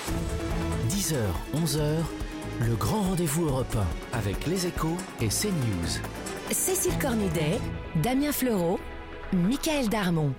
10h, 11h, le grand rendez-vous européen avec Les Échos et CNews. Cécile Cornudet, Damien Fleureau, Michaël Darmon.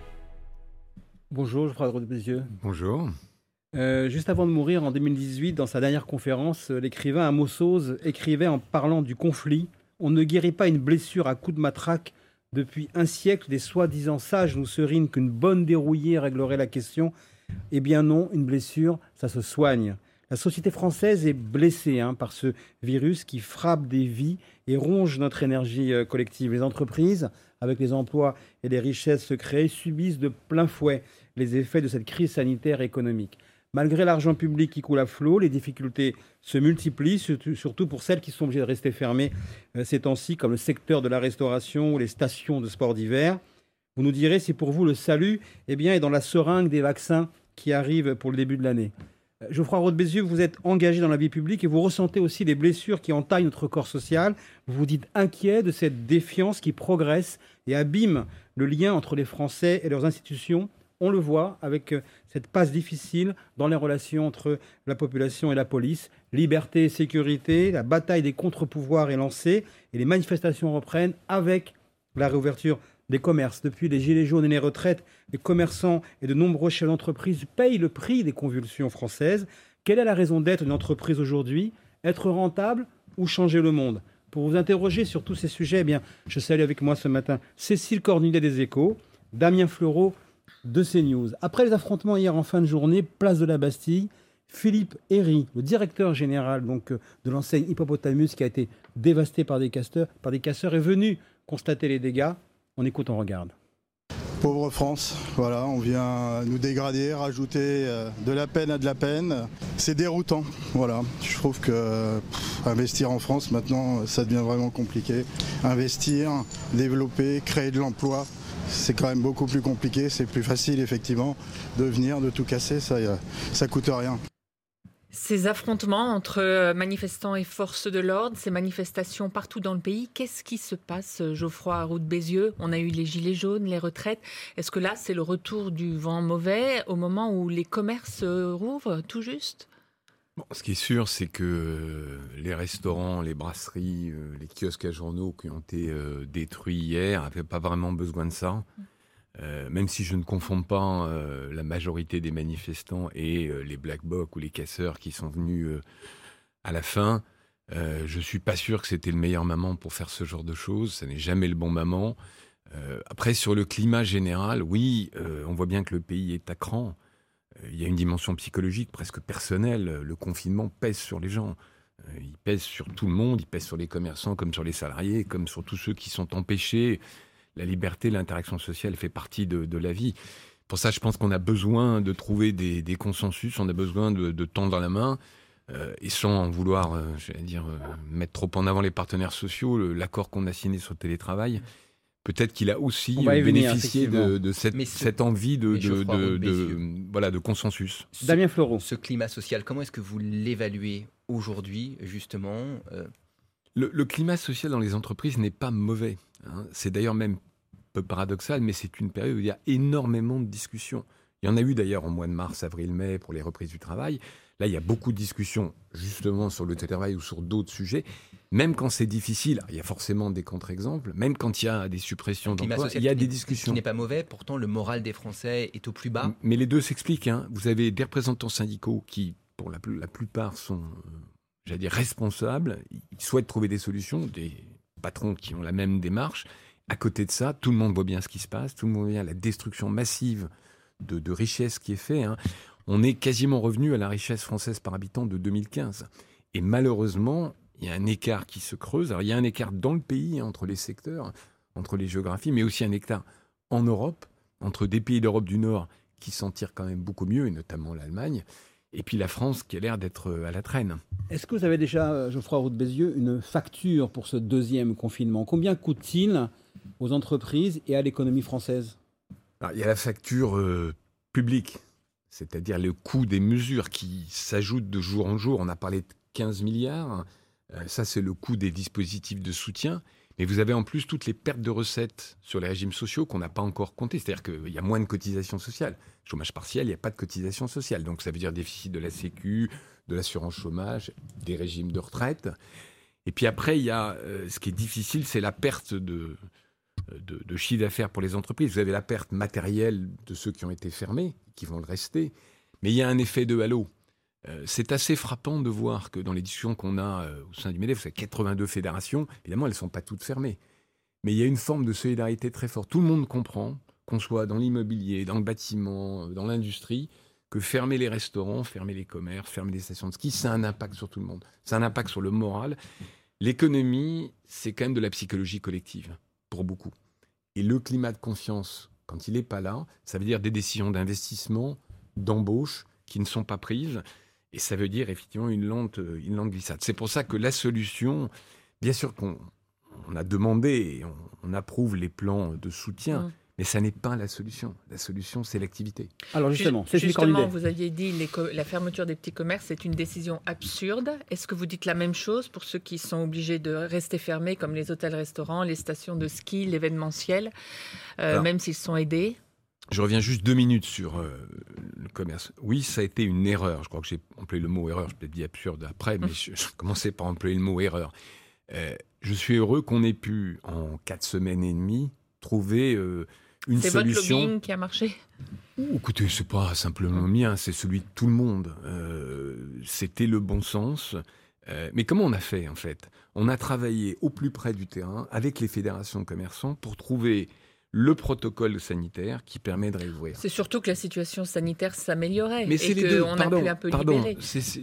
Bonjour, Geoffroy Roux de Bézieux. Bonjour. Juste avant de mourir en 2018, dans sa dernière conférence, l'écrivain Amos Oz écrivait en parlant du conflit « On ne guérit pas une blessure à coups de matraque. Depuis un siècle, des soi-disant sages nous serinent qu'une bonne dérouillée réglerait la question. Eh bien non, une blessure, ça se soigne. » La société française est blessée par ce virus qui frappe des vies et ronge notre énergie collective. Les entreprises, avec les emplois et les richesses créées, subissent de plein fouet les effets de cette crise sanitaire et économique. Malgré l'argent public qui coule à flot, les difficultés se multiplient, surtout pour celles qui sont obligées de rester fermées ces temps-ci, comme le secteur de la restauration ou les stations de sport d'hiver. Vous nous direz si pour vous le salut est dans la seringue des vaccins qui arrivent pour le début de l'année. Geoffroy Roux de Bézieux, vous êtes engagé dans la vie publique et vous ressentez aussi les blessures qui entaillent notre corps social. Vous vous dites inquiet de cette défiance qui progresse et abîme le lien entre les Français et leurs institutions. On le voit avec cette passe difficile dans les relations entre la population et la police. Liberté et sécurité, la bataille des contre-pouvoirs est lancée et les manifestations reprennent avec la réouverture des commerces. Depuis les gilets jaunes et les retraites, les commerçants et de nombreux chefs d'entreprise payent le prix des convulsions françaises. Quelle est la raison d'être d'une entreprise aujourd'hui ? Être rentable ou changer le monde ? Pour vous interroger sur tous ces sujets, je salue avec moi ce matin Cécile Cornudet des Échos, Damien Fleureau de CNews. Après les affrontements hier en fin de journée, place de la Bastille, Philippe Herry, le directeur général de l'enseigne Hippopotamus qui a été dévasté par des casseurs, est venu constater les dégâts. On écoute, on regarde. Pauvre France, voilà, on vient nous dégrader, rajouter de la peine à de la peine. C'est déroutant, voilà. Je trouve que investir en France maintenant, ça devient vraiment compliqué. Investir, développer, créer de l'emploi, c'est quand même beaucoup plus compliqué. C'est plus facile effectivement de venir, de tout casser, ça coûte rien. Ces affrontements entre manifestants et forces de l'ordre, ces manifestations partout dans le pays, qu'est-ce qui se passe, Geoffroy Roux de Bézieux ? On a eu les gilets jaunes, les retraites. Est-ce que là, c'est le retour du vent mauvais au moment où les commerces rouvrent tout juste ? Ce qui est sûr, c'est que les restaurants, les brasseries, les kiosques à journaux qui ont été détruits hier n'avaient pas vraiment besoin de ça. Même si je ne confonds pas la majorité des manifestants et les black blocs ou les casseurs qui sont venus à la fin, je ne suis pas sûr que c'était le meilleur moment pour faire ce genre de choses. Ça n'est jamais le bon moment. Après, sur le climat général, oui, on voit bien que le pays est à cran. Il y a une dimension psychologique presque personnelle. Le confinement pèse sur les gens. Il pèse sur tout le monde. Il pèse sur les commerçants comme sur les salariés, comme sur tous ceux qui sont empêchés. La liberté, l'interaction sociale fait partie de la vie. Pour ça, je pense qu'on a besoin de trouver des consensus, on a besoin de tendre la main, et sans vouloir, mettre trop en avant les partenaires sociaux, l'accord qu'on a signé sur le télétravail, peut-être qu'il a aussi bénéficié de cette envie de consensus. Damien Fleureau. Ce climat social, comment est-ce que vous l'évaluez aujourd'hui, justement Le climat social dans les entreprises n'est pas mauvais. C'est d'ailleurs même peu paradoxal, mais c'est une période où il y a énormément de discussions. Il y en a eu d'ailleurs en mois de mars, avril, mai pour les reprises du travail. Là, il y a beaucoup de discussions justement sur le télétravail ou sur d'autres sujets. Même quand c'est difficile, il y a forcément des contre-exemples. Même quand il y a des suppressions d'emplois, il y a des discussions. Ce qui n'est pas mauvais, pourtant le moral des Français est au plus bas. Mais les deux s'expliquent. Vous avez des représentants syndicaux qui, pour la plupart, sont responsables. Ils souhaitent trouver des solutions, des patrons qui ont la même démarche. À côté de ça, tout le monde voit bien ce qui se passe, tout le monde voit bien la destruction massive de richesse qui est faite. On est quasiment revenu à la richesse française par habitant de 2015. Et malheureusement, il y a un écart qui se creuse. Alors, il y a un écart dans le pays, entre les secteurs, entre les géographies, mais aussi un écart en Europe, entre des pays d'Europe du Nord qui s'en tirent quand même beaucoup mieux, et notamment l'Allemagne, et puis la France qui a l'air d'être à la traîne. Est-ce que vous avez déjà, Geoffroy Roux de Bézieux, une facture pour ce deuxième confinement ? Combien coûte-t-il aux entreprises et à l'économie française ? Alors, il y a la facture publique, c'est-à-dire le coût des mesures qui s'ajoutent de jour en jour. On a parlé de 15 milliards. Ça, c'est le coût des dispositifs de soutien. Mais vous avez en plus toutes les pertes de recettes sur les régimes sociaux qu'on n'a pas encore comptées. C'est-à-dire qu'il y a moins de cotisations sociales. Chômage partiel, il n'y a pas de cotisations sociales. Donc ça veut dire déficit de la Sécu, de l'assurance chômage, des régimes de retraite. Et puis après, il y a ce qui est difficile, c'est la perte de chiffre d'affaires pour les entreprises. Vous avez la perte matérielle de ceux qui ont été fermés, qui vont le rester. Mais il y a un effet de halo. C'est assez frappant de voir que dans les discussions qu'on a au sein du MEDEF, c'est 82 fédérations, évidemment, elles ne sont pas toutes fermées. Mais il y a une forme de solidarité très forte. Tout le monde comprend, qu'on soit dans l'immobilier, dans le bâtiment, dans l'industrie, que fermer les restaurants, fermer les commerces, fermer les stations de ski, ça a un impact sur tout le monde. Ça a un impact sur le moral. L'économie, c'est quand même de la psychologie collective, pour beaucoup. Et le climat de confiance, quand il n'est pas là, ça veut dire des décisions d'investissement, d'embauche, qui ne sont pas prises. Et ça veut dire effectivement une lente glissade. C'est pour ça que la solution, bien sûr qu'on a demandé et on approuve les plans de soutien, mais ça n'est pas la solution. La solution, c'est l'activité. Alors justement, vous aviez dit la fermeture des petits commerces, c'est une décision absurde. Est-ce que vous dites la même chose pour ceux qui sont obligés de rester fermés, comme les hôtels-restaurants, les stations de ski, l'événementiel, même s'ils sont aidés ? Je reviens juste 2 minutes sur le commerce. Oui, ça a été une erreur. Je crois que j'ai employé le mot erreur. Je peut-être dit absurde après, mais je commençais par employer le mot erreur. Je suis heureux qu'on ait pu, en 4 semaines et demie, trouver une solution. C'est votre lobbying qui a marché ? Écoutez, c'est pas simplement le mien, c'est celui de tout le monde. C'était le bon sens. Mais comment on a fait, en fait ? On a travaillé au plus près du terrain avec les fédérations de commerçants pour trouver le protocole sanitaire qui permet de réouvrir. C'est surtout que la situation sanitaire s'améliorait. Mais c'est les deux. On a pu un peu libérer.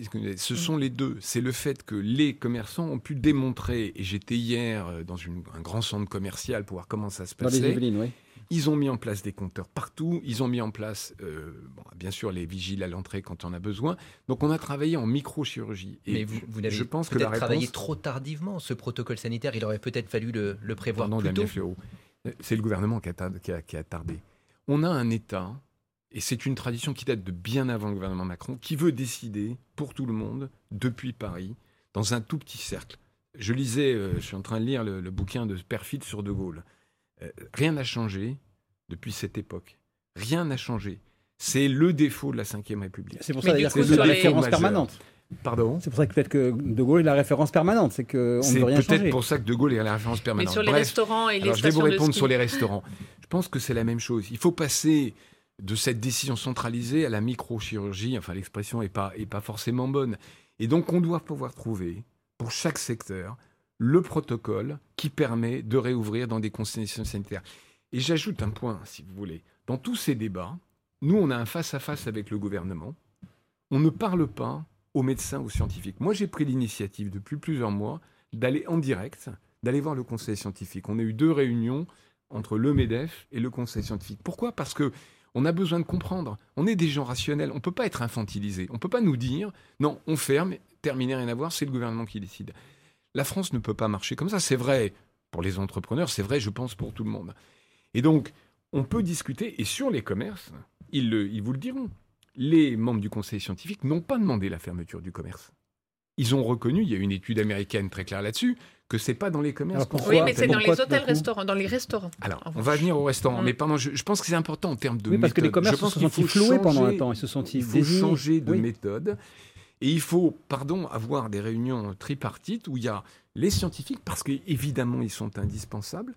Ce sont les deux. C'est le fait que les commerçants ont pu démontrer, et j'étais hier dans un grand centre commercial pour voir comment ça se passait. Dans les Yvelines, oui. Ils ont mis en place des compteurs partout. Ils ont mis en place, bien sûr, les vigiles à l'entrée quand on en a besoin. Donc, on a travaillé en microchirurgie. Mais vous n'avez peut-être travaillé trop tardivement. Ce protocole sanitaire, il aurait peut-être fallu le prévoir plus tôt. Damien Fleureau. C'est le gouvernement qui a tardé. On a un État, et c'est une tradition qui date de bien avant le gouvernement Macron, qui veut décider pour tout le monde, depuis Paris, dans un tout petit cercle. Je suis en train de lire le bouquin de Perfit sur De Gaulle. Rien n'a changé depuis cette époque. Rien n'a changé. C'est le défaut de la Ve République. C'est pour ça d'ailleurs que c'est la référence permanente. Pardon ? C'est pour ça que peut-être que De Gaulle est la référence permanente, c'est qu'on ne veut rien changer. C'est peut-être pour ça que De Gaulle est la référence permanente. Mais sur les restaurants et les stations de ski. Je vais vous répondre sur les restaurants. Je pense que c'est la même chose. Il faut passer de cette décision centralisée à la microchirurgie. Enfin, l'expression n'est pas forcément bonne. Et donc, on doit pouvoir trouver, pour chaque secteur, le protocole qui permet de réouvrir dans des conditions sanitaires. Et j'ajoute un point, si vous voulez. Dans tous ces débats, nous, on a un face-à-face avec le gouvernement. On ne parle pas aux médecins, aux scientifiques. Moi, j'ai pris l'initiative depuis plusieurs mois d'aller en direct, d'aller voir le conseil scientifique. On a eu 2 réunions entre le MEDEF et le conseil scientifique. Pourquoi ? Parce qu'on a besoin de comprendre. On est des gens rationnels. On ne peut pas être infantilisés. On ne peut pas nous dire « Non, on ferme, terminé, rien à voir, c'est le gouvernement qui décide ». La France ne peut pas marcher comme ça. C'est vrai pour les entrepreneurs, c'est vrai, je pense, pour tout le monde. Et donc, on peut discuter. Et sur les commerces, ils vous le diront. Les membres du conseil scientifique n'ont pas demandé la fermeture du commerce. Ils ont reconnu, il y a une étude américaine très claire là-dessus, que c'est pas dans les commerces. Oui, mais c'est dans les hôtels-restaurants, dans les restaurants. Alors, on va venir au restaurant. Mais pardon, je pense que c'est important en termes de méthode. Parce que les commerces se sont sentis floués pendant un temps. Il faut changer de méthode. Et il faut, avoir des réunions tripartites où il y a les scientifiques, parce qu'évidemment, ils sont indispensables,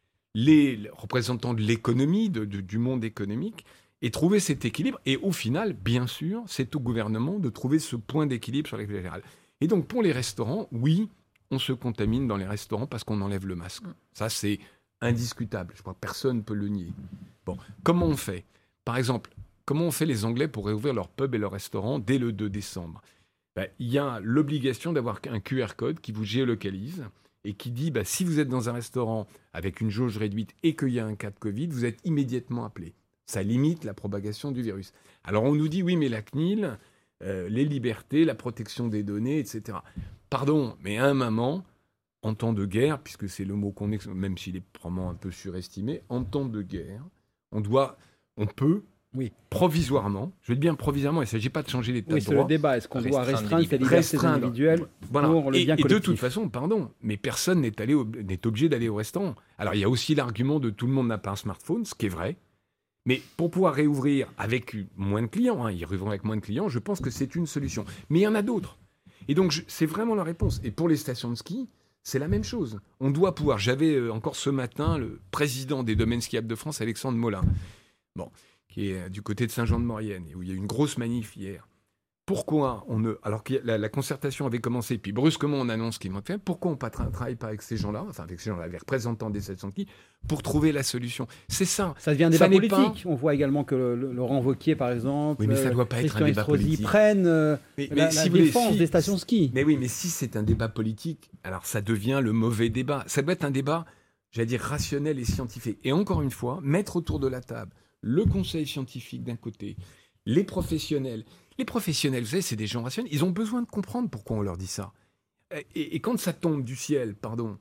les représentants de l'économie, du monde économique, et trouver cet équilibre. Et au final, bien sûr, c'est au gouvernement de trouver ce point d'équilibre sur l'activité générale. Et donc, pour les restaurants, oui, on se contamine dans les restaurants parce qu'on enlève le masque. Ça, c'est indiscutable. Je crois que personne ne peut le nier. Bon, comment on fait ? Par exemple, comment ont fait les Anglais pour réouvrir leurs pubs et leurs restaurants dès le 2 décembre ? Il y a l'obligation d'avoir un QR code qui vous géolocalise et qui dit si vous êtes dans un restaurant avec une jauge réduite et qu'il y a un cas de Covid, vous êtes immédiatement appelé. Ça limite la propagation du virus. Alors on nous dit oui, mais la CNIL, les libertés, la protection des données, etc. Pardon, mais à un moment, en temps de guerre, puisque c'est le mot qu'on est, même s'il est probablement un peu surestimé, en temps de guerre, on peut provisoirement, je veux dire bien provisoirement, il ne s'agit pas de changer l'état de droit. C'est le débat. Est-ce qu'on doit restreindre ces libertés individuelles pour le bien collectif ? Et de toute façon, mais personne n'est obligé d'aller au restaurant. Alors, il y a aussi l'argument de tout le monde n'a pas un smartphone, ce qui est vrai. Mais pour pouvoir réouvrir avec moins de clients, ils réouvrent avec moins de clients, je pense que c'est une solution. Mais il y en a d'autres. Et donc, c'est vraiment la réponse. Et pour les stations de ski, c'est la même chose. On doit pouvoir... J'avais encore ce matin le président des domaines skiables de France, Alexandre Molin, qui est du côté de Saint-Jean-de-Maurienne, où il y a eu une grosse manif hier. Pourquoi on ne... Alors que la concertation avait commencé, puis brusquement on annonce qu'ils vont faire, pourquoi on ne travaille pas avec ces gens-là, les représentants des stations de ski, pour trouver la solution ? C'est ça. Ça devient un débat politique. On voit également que Laurent Wauquiez, par exemple, oui, mais ça doit pas être un débat politique. Prennent la défense des stations de ski. Mais oui, mais si c'est un débat politique, alors ça devient le mauvais débat. Ça doit être un débat, j'allais dire, rationnel et scientifique. Et encore une fois, mettre autour de la table le conseil scientifique d'un côté, les professionnels. Les professionnels, vous savez, c'est des gens rationnels. Ils ont besoin de comprendre pourquoi on leur dit ça. Et quand ça tombe du ciel,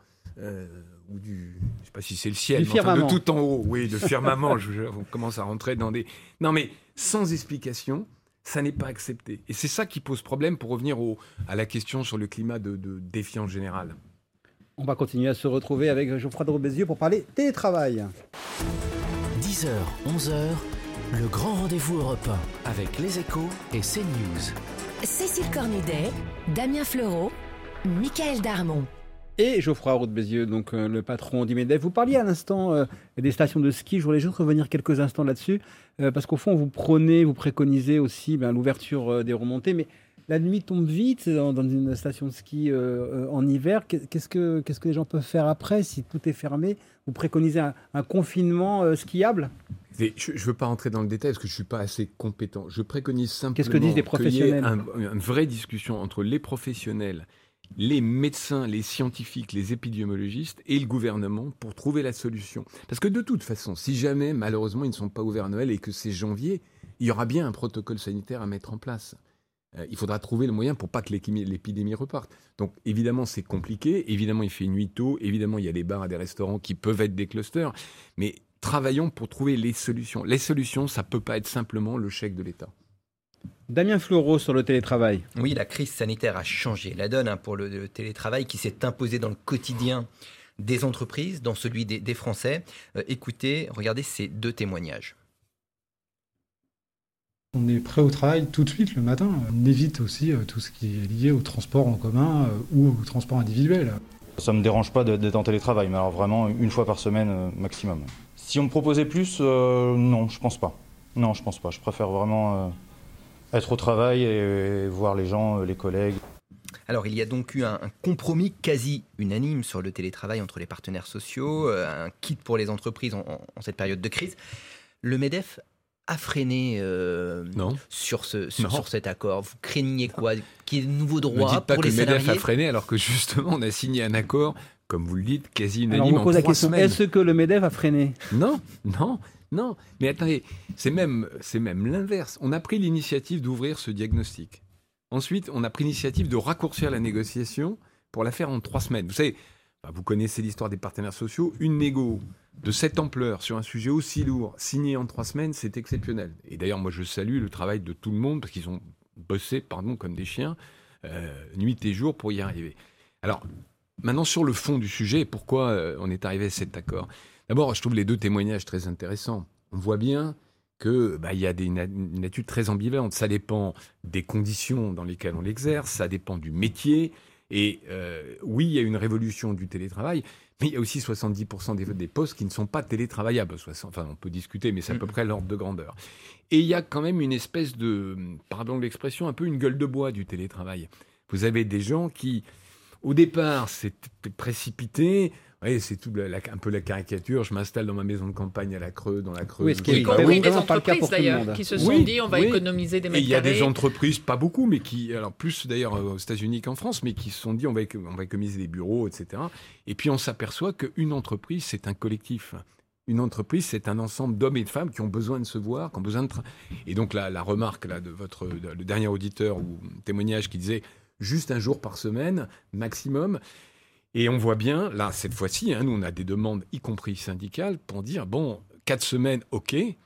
ou du... Je ne sais pas si c'est le ciel, mais de tout en haut, oui, de firmament, on commence à rentrer dans des... Non, mais sans explication, ça n'est pas accepté. Et c'est ça qui pose problème pour revenir à la question sur le climat de défiance générale. On va continuer à se retrouver avec Geoffroy de Bézieux pour parler télétravail. 10h, 11h, le grand rendez-vous européen avec les Échos et CNews. Cécile Cornudet, Damien Fleureau, Michael Darmon. Et Geoffroy de Bézieux, donc le patron d'Imedef. Vous parliez à l'instant des stations de ski. Je voulais juste revenir quelques instants là-dessus, parce qu'au fond, vous préconisez aussi l'ouverture des remontées. Mais la nuit tombe vite dans une station de ski en hiver. Qu'est-ce que les gens peuvent faire après si tout est fermé ? Vous préconisez un confinement skiable ? Je ne veux pas rentrer dans le détail parce que je ne suis pas assez compétent. Je préconise simplement Qu'est-ce que disent les professionnels ? qu'il y ait une vraie discussion entre les professionnels, les médecins, les scientifiques, les épidémiologistes et le gouvernement pour trouver la solution. Parce que de toute façon, si jamais, malheureusement, ils ne sont pas ouverts à Noël et que c'est janvier, il y aura bien un protocole sanitaire à mettre en place. Il faudra trouver le moyen pour pas que l'épidémie reparte. Donc évidemment, c'est compliqué. Évidemment, il fait nuit tôt. Évidemment, il y a des bars et des restaurants qui peuvent être des clusters. Mais travaillons pour trouver les solutions. Les solutions, ça ne peut pas être simplement le chèque de l'État. Damien Fleureau sur le télétravail. Oui, la crise sanitaire a changé la donne pour le télétravail qui s'est imposé dans le quotidien des entreprises, dans celui des Français. Écoutez, regardez ces deux témoignages. On est prêt au travail tout de suite le matin. On évite aussi tout ce qui est lié au transport en commun ou au transport individuel. Ça ne me dérange pas d'être en télétravail, mais alors vraiment une fois par semaine maximum. Si on me proposait plus, non, je pense pas. Non, je pense pas. Je préfère vraiment être au travail et voir les gens, les collègues. Alors, il y a donc eu un compromis quasi unanime sur le télétravail entre les partenaires sociaux, un kit pour les entreprises en cette période de crise. Le MEDEF a freiné sur cet accord. Vous craignez quoi ? Qu'il y ait de nouveaux droits pour les salariés ? Ne dites pas que le MEDEF a freiné alors que justement on a signé un accord, comme vous le dites, quasi unanime en 3 semaines. Alors on pose la question, est-ce que le MEDEF a freiné ? Non. Mais attendez, c'est même l'inverse. On a pris l'initiative d'ouvrir ce diagnostic. Ensuite, on a pris l'initiative de raccourcir la négociation pour la faire en 3 semaines. Vous savez, vous connaissez l'histoire des partenaires sociaux. Une négo de cette ampleur sur un sujet aussi lourd, signé en 3 semaines, c'est exceptionnel. Et d'ailleurs, moi, je salue le travail de tout le monde parce qu'ils ont bossé, comme des chiens, nuit et jour pour y arriver. Alors, maintenant, sur le fond du sujet, pourquoi on est arrivé à cet accord ? D'abord, je trouve les 2 témoignages très intéressants. On voit bien qu'il y a une nature très ambivalente. Ça dépend des conditions dans lesquelles on l'exerce, ça dépend du métier. Et oui, il y a une révolution du télétravail, mais il y a aussi 70% des postes qui ne sont pas télétravaillables. Enfin, on peut discuter, mais c'est à peu près l'ordre de grandeur. Et il y a quand même une espèce de, pardon de l'expression, un peu une gueule de bois du télétravail. Vous avez des gens qui, au départ, s'étaient précipités. Oui, c'est tout un peu la caricature. Je m'installe dans ma maison de campagne à la Creuse, dans la Creuse. Oui, ce qui est y compris des entreprises d'ailleurs, qui se sont dit on va économiser des mètres carrés. Il y a des entreprises, pas beaucoup, mais qui, alors plus d'ailleurs aux États-Unis qu'en France, mais qui se sont dit on va économiser des bureaux, etc. Et puis on s'aperçoit qu'une entreprise, c'est un collectif. Une entreprise, c'est un ensemble d'hommes et de femmes qui ont besoin de se voir, qui ont besoin de... Et donc la remarque là, le dernier auditeur ou témoignage qui disait juste un jour par semaine, maximum. Et on voit bien, là, cette fois-ci, nous, on a des demandes, y compris syndicales, pour dire, 4 semaines, OK,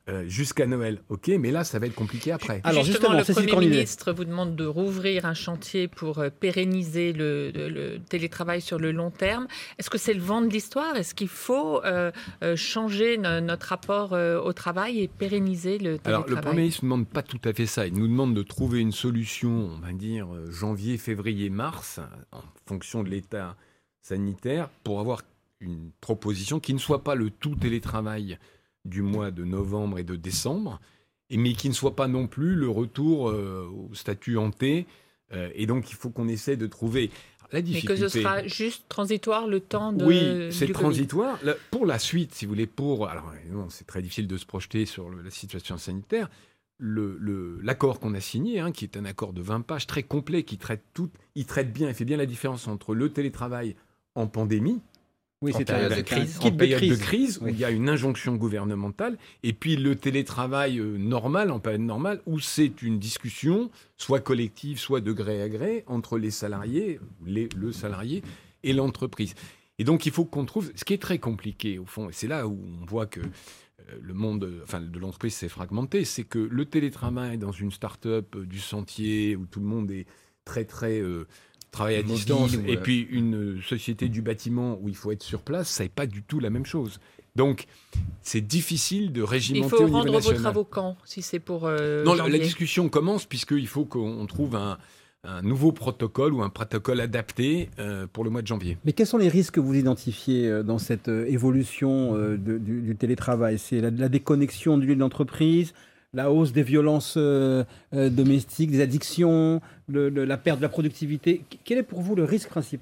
jusqu'à Noël, ok, mais là, ça va être compliqué après. Alors justement, le Premier ministre vous demande de rouvrir un chantier pour pérenniser le télétravail sur le long terme. Est-ce que c'est le vent de l'histoire ? Est-ce qu'il faut changer notre rapport au travail et pérenniser le télétravail ? Alors, le Premier ministre ne demande pas tout à fait ça. Il nous demande de trouver une solution, on va dire, janvier, février, mars, en fonction de l'état sanitaire, pour avoir une proposition qui ne soit pas le tout télétravail du mois de novembre et de décembre, mais qui ne soit pas non plus le retour au statut hanté. Et donc, il faut qu'on essaie de trouver la difficulté. Mais que ce sera juste transitoire le temps de... Oui, c'est transitoire. Pour la suite, si vous voulez, alors, non, c'est très difficile de se projeter sur la situation sanitaire. L'accord qu'on a signé, qui est un accord de 20 pages, très complet, qui traite tout, il traite bien, il fait bien la différence entre le télétravail en pandémie, oui, en période de crise, où il y a une injonction gouvernementale, et puis le télétravail normal, en période normale, où c'est une discussion, soit collective, soit de gré à gré, entre les salariés, le salarié et l'entreprise. Et donc, il faut qu'on trouve... Ce qui est très compliqué, au fond, et c'est là où on voit que le monde de l'entreprise s'est fragmenté, c'est que le télétravail dans une start-up du Sentier, où tout le monde est très, très... travail à distance, et puis une société du bâtiment où il faut être sur place, ça n'est pas du tout la même chose. Donc, c'est difficile de régimenter au niveau national. Il faut rendre vos travaux quand, si c'est pour Non, la discussion commence, puisqu'il faut qu'on trouve un nouveau protocole ou un protocole adapté pour le mois de janvier. Mais quels sont les risques que vous identifiez dans cette évolution du télétravail ? C'est la déconnexion du lieu de l'entreprise, la hausse des violences domestiques, des addictions, la perte de la productivité. Quel est pour vous le risque principal ?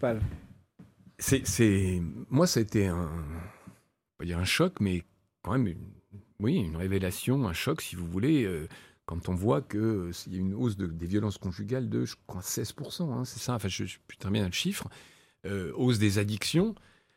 Moi, ça a été pas dire un choc, mais quand même une révélation, un choc, si vous voulez, quand on voit qu'il y a une hausse des violences conjugales de, je crois, 16%, c'est ça, enfin, je ne sais plus très bien le chiffre, hausse des addictions,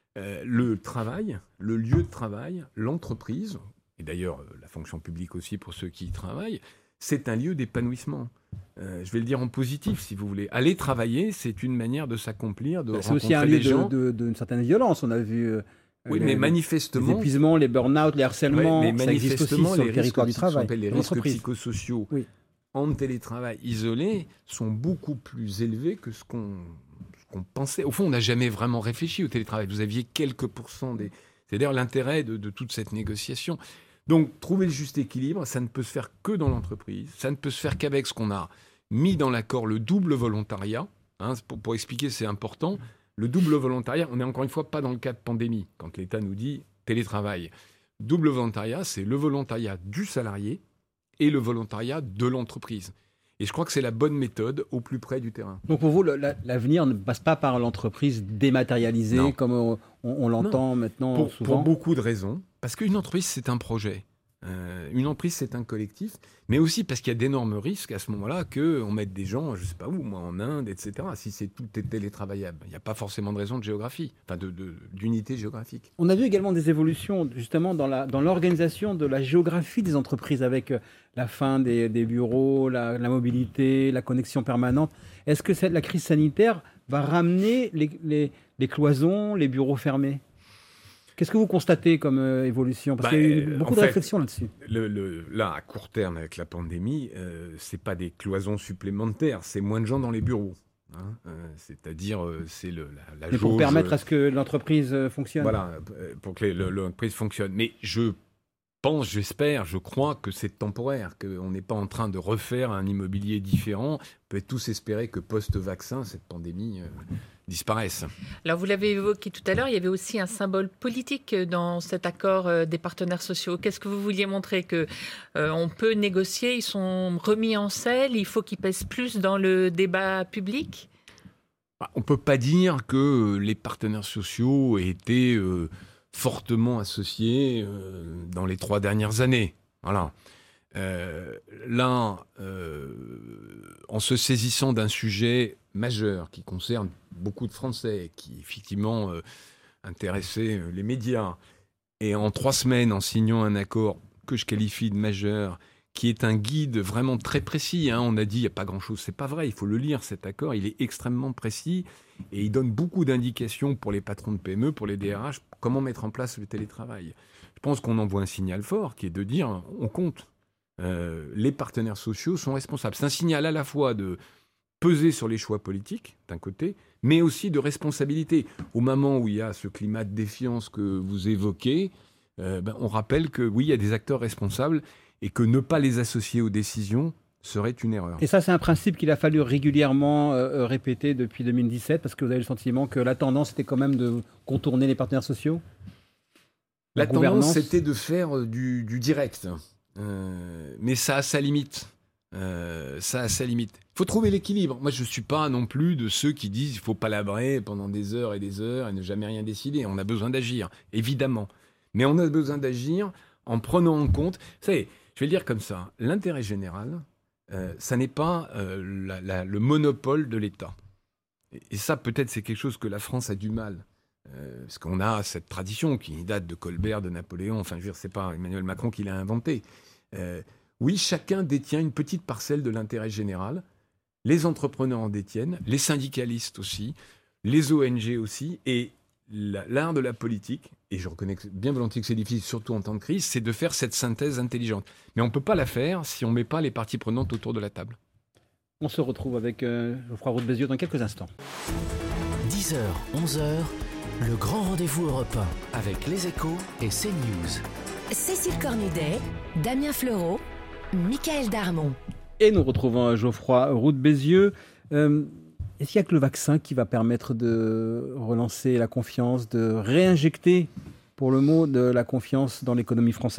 le travail, le lieu de travail, l'entreprise, et d'ailleurs la fonction publique aussi pour ceux qui y travaillent, c'est un lieu d'épanouissement. Je vais le dire en positif, si vous voulez. Aller travailler, c'est une manière de s'accomplir, de rencontrer des gens. C'est aussi un lieu d'une certaine violence. On a vu mais manifestement, les épuisements, les burn-out, les harcèlements, ça existe aussi sur le territoire du travail. Les risques psychosociaux en télétravail isolé sont beaucoup plus élevés que ce qu'on pensait. Au fond, on n'a jamais vraiment réfléchi au télétravail. Vous aviez quelques pourcents des... C'est d'ailleurs l'intérêt de toute cette négociation. Donc, trouver le juste équilibre, ça ne peut se faire que dans l'entreprise. Ça ne peut se faire qu'avec ce qu'on a mis dans l'accord, le double volontariat. Pour expliquer, c'est important. Le double volontariat, on n'est encore une fois pas dans le cas de pandémie, quand l'État nous dit télétravail. Double volontariat, c'est le volontariat du salarié et le volontariat de l'entreprise. Et je crois que c'est la bonne méthode au plus près du terrain. Donc pour vous, l'avenir ne passe pas par l'entreprise dématérialisée, comme on l'entend maintenant souvent. Pour beaucoup de raisons. Parce qu'une entreprise, c'est un projet. Une entreprise, c'est un collectif. Mais aussi parce qu'il y a d'énormes risques à ce moment-là qu'on mette des gens, je ne sais pas où, moi, en Inde, etc. Si tout est télétravaillable, il n'y a pas forcément de raison de géographie, d'unité géographique. On a vu également des évolutions, justement, dans l'organisation de la géographie des entreprises, avec la fin des bureaux, la mobilité, la connexion permanente. Est-ce que la crise sanitaire va ramener les cloisons, les bureaux fermés ? Qu'est-ce que vous constatez comme évolution ? Parce qu'il y a eu beaucoup de réflexions là-dessus. Là, à court terme, avec la pandémie, ce n'est pas des cloisons supplémentaires, c'est moins de gens dans les bureaux. C'est-à-dire, c'est la jauge... pour permettre à ce que l'entreprise fonctionne. Voilà, pour que l'entreprise fonctionne. Mais je pense, j'espère, je crois que c'est temporaire, qu'on n'est pas en train de refaire un immobilier différent. On peut tous espérer que post-vaccin, cette pandémie disparaisse. Alors, vous l'avez évoqué tout à l'heure, il y avait aussi un symbole politique dans cet accord des partenaires sociaux. Qu'est-ce que vous vouliez montrer ? On peut négocier, ils sont remis en selle, il faut qu'ils pèsent plus dans le débat public ? On ne peut pas dire que les partenaires sociaux aient été fortement associés dans les 3 dernières années. Voilà. Là, en se saisissant d'un sujet majeur qui concerne beaucoup de Français, qui effectivement intéressait les médias, et en 3 semaines, en signant un accord que je qualifie de majeur, qui est un guide vraiment très précis. On a dit, il n'y a pas grand-chose. C'est pas vrai, il faut le lire, cet accord. Il est extrêmement précis et il donne beaucoup d'indications pour les patrons de PME, pour les DRH, comment mettre en place le télétravail. Je pense qu'on envoie un signal fort qui est de dire, on compte. Les partenaires sociaux sont responsables. C'est un signal à la fois de peser sur les choix politiques, d'un côté, mais aussi de responsabilité. Au moment où il y a ce climat de défiance que vous évoquez, on rappelle que oui, il y a des acteurs responsables et que ne pas les associer aux décisions serait une erreur. Et ça, c'est un principe qu'il a fallu régulièrement répéter depuis 2017, parce que vous avez le sentiment que la tendance était quand même de contourner les partenaires sociaux. La tendance, c'était de faire du direct. Mais ça a sa limite. Il faut trouver l'équilibre. Moi, je ne suis pas non plus de ceux qui disent qu'il faut palabrer pendant des heures et ne jamais rien décider. On a besoin d'agir, évidemment. Mais on a besoin d'agir en prenant en compte... Vous savez, je vais le dire comme ça. L'intérêt général, ça n'est pas le monopole de l'État. Et ça, peut-être, c'est quelque chose que la France a du mal. Parce qu'on a cette tradition qui date de Colbert, de Napoléon. Enfin, je veux dire, c'est pas Emmanuel Macron qui l'a inventé. Oui, chacun détient une petite parcelle de l'intérêt général. Les entrepreneurs en détiennent, les syndicalistes aussi, les ONG aussi. Et l'art de la politique, et je reconnais bien volontiers que c'est difficile, surtout en temps de crise, c'est de faire cette synthèse intelligente. Mais on ne peut pas la faire si on ne met pas les parties prenantes autour de la table. On se retrouve avec Geoffroy Roux de Bézieux dans quelques instants. 10h, 11h, le grand rendez-vous européen avec Les Échos et CNews. Cécile Cornudet, Damien Fleureau, Michael Darmon. Et nous retrouvons Geoffroy Roux de Bézieux. Est-ce qu'il n'y a que le vaccin qui va permettre de relancer la confiance, de réinjecter, pour le mot, de la confiance dans l'économie française ?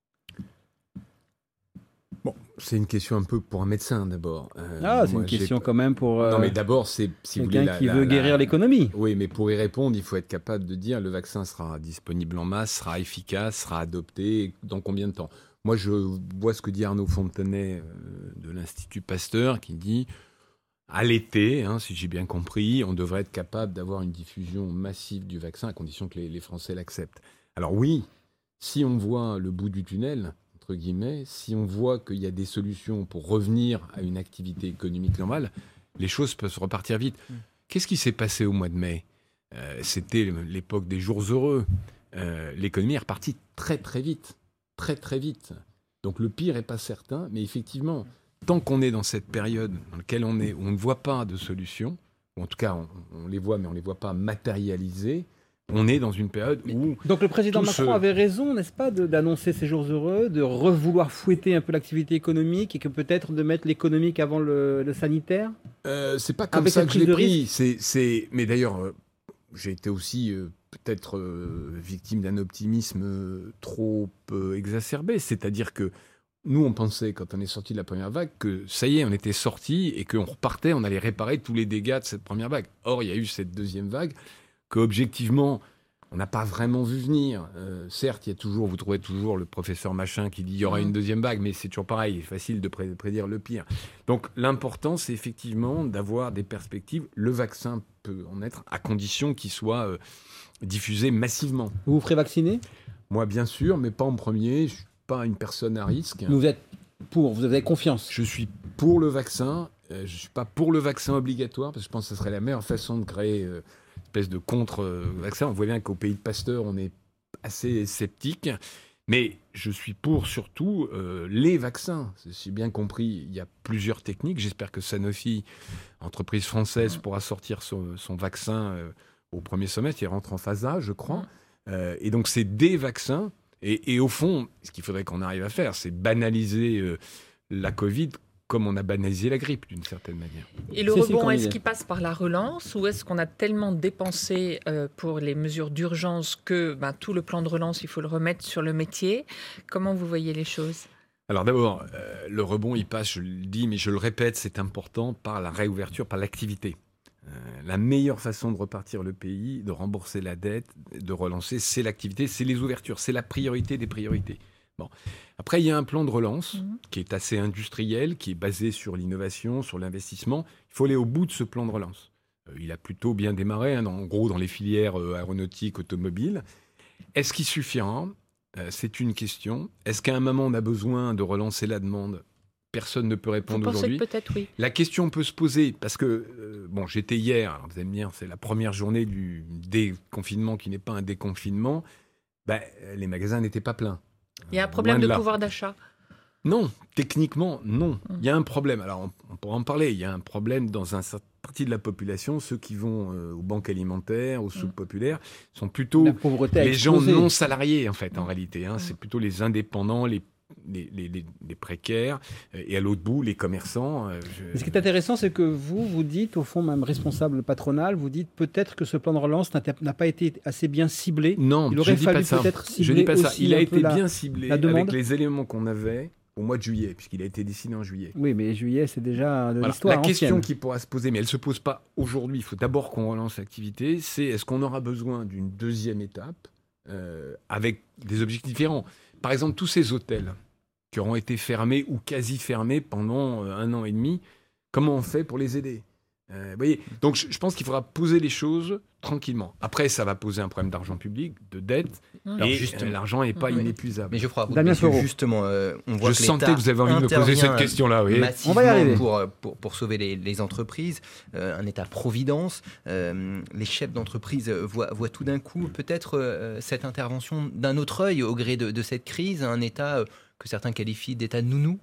Bon, c'est une question un peu pour un médecin d'abord. C'est une question quand même pour non, mais d'abord, c'est si vous voulez, quelqu'un qui veut guérir l'économie. Oui, mais pour y répondre, il faut être capable de dire le vaccin sera disponible en masse, sera efficace, sera adopté dans combien de temps. Moi, je vois ce que dit Arnaud Fontenay de l'Institut Pasteur qui dit à l'été, si j'ai bien compris, on devrait être capable d'avoir une diffusion massive du vaccin à condition que les Français l'acceptent. Alors oui, si on voit le bout du tunnel, entre guillemets, si on voit qu'il y a des solutions pour revenir à une activité économique normale, les choses peuvent se repartir vite. Qu'est-ce qui s'est passé au mois de mai ? C'était l'époque des jours heureux. L'économie est repartie très très vite. Très très vite. Donc le pire n'est pas certain, mais effectivement, tant qu'on est dans cette période dans laquelle on est, où on ne voit pas de solution, ou en tout cas on les voit, mais on ne les voit pas matérialisées, on est dans une période où... Donc le président Macron avait raison, n'est-ce pas, d'annoncer ces jours heureux, de revouloir fouetter un peu l'activité économique et que peut-être de mettre l'économique avant le sanitaire ? C'est pas comme ça que je l'ai pris. Mais d'ailleurs, j'ai été aussi... peut-être victime d'un optimisme trop exacerbé. C'est-à-dire que nous, on pensait, quand on est sorti de la première vague, que ça y est, on était sorti et qu'on repartait, on allait réparer tous les dégâts de cette première vague. Or, il y a eu cette deuxième vague que, objectivement, on n'a pas vraiment vu venir. Certes, vous trouvez toujours le professeur machin qui dit qu'il y aura une deuxième vague, mais c'est toujours pareil, il est facile de prédire le pire. Donc, l'important, c'est effectivement d'avoir des perspectives. Le vaccin peut en être, à condition qu'il soit... diffusé massivement. Vous vous ferez vacciner ? Moi, bien sûr, mais pas en premier. Je ne suis pas une personne à risque. Mais vous êtes pour, vous avez confiance ? Je suis pour le vaccin. Je ne suis pas pour le vaccin obligatoire, parce que je pense que ce serait la meilleure façon de créer une espèce de contre-vaccin. On voit bien qu'au pays de Pasteur, on est assez sceptique. Mais je suis pour surtout les vaccins. Si j'ai bien compris, il y a plusieurs techniques. J'espère que Sanofi, entreprise française, pourra sortir son vaccin... au premier semestre, il rentre en phase A, je crois. Et donc, c'est des vaccins. Et au fond, ce qu'il faudrait qu'on arrive à faire, c'est banaliser la Covid comme on a banalisé la grippe, d'une certaine manière. Et le rebond, est-ce qu'il passe par la relance ou est-ce qu'on a tellement dépensé pour les mesures d'urgence que tout le plan de relance, il faut le remettre sur le métier ? Comment vous voyez les choses ? Alors d'abord, le rebond, il passe, je le dis, mais je le répète, c'est important, par la réouverture, par l'activité. La meilleure façon de repartir le pays, de rembourser la dette, de relancer, c'est l'activité, c'est les ouvertures, c'est la priorité des priorités. Bon. Après, il y a un plan de relance qui est assez industriel, qui est basé sur l'innovation, sur l'investissement. Il faut aller au bout de ce plan de relance. Il a plutôt bien démarré, en gros, dans les filières aéronautiques, automobiles. Est-ce qu'il suffira ? c'est une question. Est-ce qu'à un moment, on a besoin de relancer la demande ? Personne ne peut répondre aujourd'hui. Vous pensez que peut-être oui. La question peut se poser, parce que, j'étais hier, alors vous allez me dire, c'est la première journée du déconfinement qui n'est pas un déconfinement. Les magasins n'étaient pas pleins. Il y a un problème de pouvoir d'achat ? Non, techniquement, non. Il y a un problème. Alors, on pourra en parler. Il y a un problème dans une certaine partie de la population. Ceux qui vont aux banques alimentaires, aux soupes populaires, sont plutôt les gens non salariés, en fait, en réalité. C'est plutôt les indépendants, les précaires, et à l'autre bout, les commerçants. Ce qui est intéressant, c'est que vous dites, au fond, même responsable patronal, vous dites peut-être que ce plan de relance n'a pas été assez bien ciblé. Non, il aurait fallu peut-être cibler. Je dis pas ça. Aussi Il a un été peu bien ciblé avec les éléments qu'on avait au mois de juillet, puisqu'il a été décidé en juillet. Oui, mais juillet, c'est déjà de l'histoire La question ancienne. qui pourra se poser, mais elle ne se pose pas aujourd'hui, il faut d'abord qu'on relance l'activité, c'est est-ce qu'on aura besoin d'une deuxième étape avec des objectifs différents ? Par exemple, tous ces hôtels qui auront été fermés ou quasi fermés pendant 1 an et demi, comment on fait pour les aider ? Vous voyez ? Donc je pense qu'il faudra poser les choses tranquillement. Après, ça va poser un problème d'argent public, de dette, et l'argent n'est pas inépuisable. Mais Geoffroy, justement, on voit je sentais que vous avez envie de me poser cette question-là. Oui. On va y arriver. Pour sauver les entreprises, un État-providence. Les chefs d'entreprise voient tout d'un coup peut-être cette intervention d'un autre œil au gré de cette crise, un État que certains qualifient d'État nounou.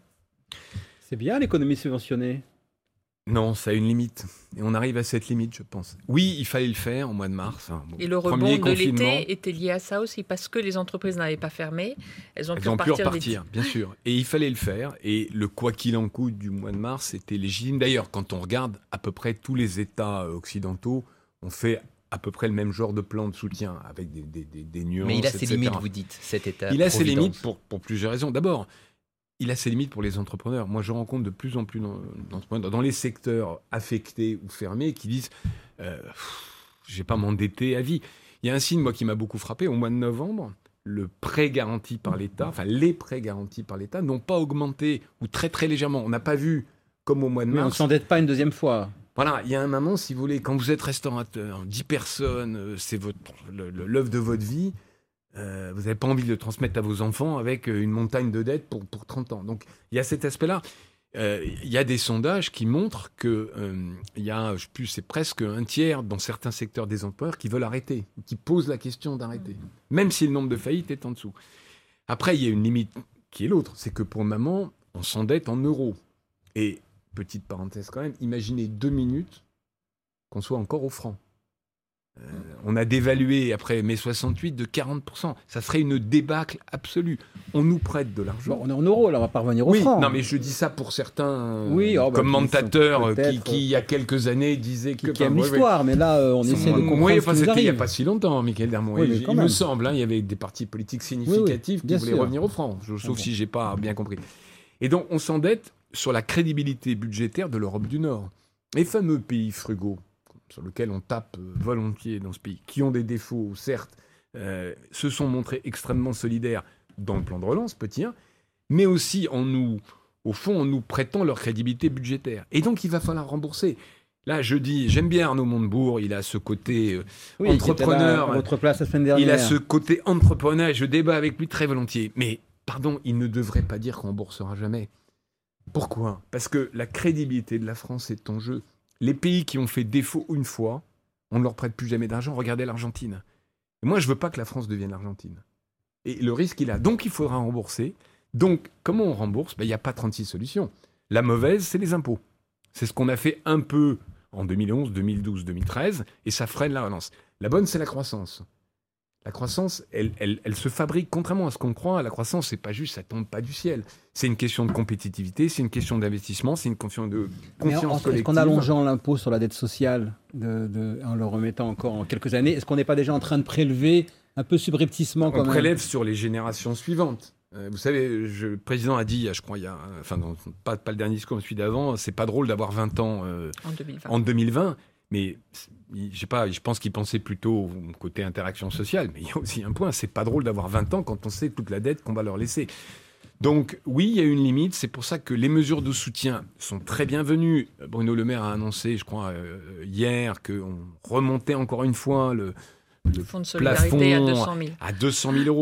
C'est bien l'économie subventionnée. Non, ça a une limite. Et on arrive à cette limite, je pense. Oui, il fallait le faire au mois de mars. Et le rebond de l'été était lié à ça aussi, parce que les entreprises n'avaient pas fermé. Elles ont pu repartir, bien sûr. Et il fallait le faire. Et le quoi qu'il en coûte du mois de mars était légitime. D'ailleurs, quand on regarde à peu près tous les États occidentaux, on fait à peu près le même genre de plan de soutien, avec des nuances, Mais il a etc. ses limites, vous dites, cet État. Il a ses limites pour plusieurs raisons. D'abord, il a ses limites pour les entrepreneurs. Moi, je rencontre de plus en plus d'entrepreneurs dans les secteurs affectés ou fermés qui disent je ne vais pas m'endetter à vie. Il y a un signe, moi, qui m'a beaucoup frappé. Au mois de novembre, le prêt garanti par l'État, enfin les prêts garantis par l'État n'ont pas augmenté, ou très très légèrement. On n'a pas vu, comme au mois de mars. Mais on ne s'endette pas une deuxième fois. Voilà, il y a un moment, si vous voulez, quand vous êtes restaurateur, 10 personnes, c'est l'œuvre de votre vie. Vous n'avez pas envie de le transmettre à vos enfants avec une montagne de dettes pour 30 ans. Donc, il y a cet aspect-là. Il y a des sondages qui montrent qu'il y a, je sais plus, c'est presque un tiers dans certains secteurs des employeurs qui veulent arrêter, qui posent la question d'arrêter, même si le nombre de faillites est en dessous. Après, il y a une limite qui est l'autre, c'est que pour le moment, on s'endette en euros. Et, petite parenthèse quand même, imaginez 2 minutes qu'on soit encore au franc. On a dévalué après mai 68 de 40%. Ça serait une débâcle absolue. On nous prête de l'argent. Bon, on est en euros, là, on va pas revenir au franc. Non, mais je dis ça pour certains commentateurs qui, il y a quelques années, disaient que... Qui aiment l'histoire, mais là, on essaie de comprendre ce qui nous c'était il n'y a arrive. pas si longtemps, Michael Darmon. Oui, il me semble, il y avait des partis politiques significatifs qui voulaient revenir au franc, sauf si je n'ai pas bien compris. Et donc, on s'endette sur la crédibilité budgétaire de l'Europe du Nord. Les fameux pays frugaux, sur lesquels on tape volontiers dans ce pays, qui ont des défauts, certes, se sont montrés extrêmement solidaires dans le plan de relance, petit 1, mais aussi en nous prêtant leur crédibilité budgétaire. Et donc, il va falloir rembourser. Là, je dis, j'aime bien Arnaud Montebourg, il a ce côté entrepreneur. À votre place la semaine dernière. Il a ce côté entrepreneur, et je débat avec lui très volontiers. Mais, pardon, il ne devrait pas dire qu'on remboursera jamais. Pourquoi ? Parce que la crédibilité de la France est en jeu. Les pays qui ont fait défaut une fois, on ne leur prête plus jamais d'argent. Regardez l'Argentine. Et moi, je ne veux pas que la France devienne l'Argentine. Et le risque, il a. Donc, il faudra rembourser. Donc, comment on rembourse ? Il n'y a pas 36 solutions. La mauvaise, c'est les impôts. C'est ce qu'on a fait un peu en 2011, 2012, 2013, et ça freine la relance. La bonne, c'est la croissance. La croissance, elle se fabrique, contrairement à ce qu'on croit. La croissance, c'est pas juste, ça tombe pas du ciel. C'est une question de compétitivité, c'est une question d'investissement, c'est une question de confiance collective. Est-ce qu'en allongeant l'impôt sur la dette sociale, en le remettant encore en quelques années, est-ce qu'on n'est pas déjà en train de prélever un peu subrepticement quand même ? On prélève sur les générations suivantes. Vous savez, le président a dit, je crois, pas le dernier discours, mais celui d'avant, c'est pas drôle d'avoir 20 ans en 2020. Mais je sais pas, je pense qu'il pensait plutôt au côté interaction sociale. Mais il y a aussi un point, c'est pas drôle d'avoir 20 ans quand on sait toute la dette qu'on va leur laisser. Donc oui, il y a une limite. C'est pour ça que les mesures de soutien sont très bienvenues. Bruno Le Maire a annoncé, je crois, hier, qu'on remontait encore une fois le fonds de solidarité plafond à 200 000 €.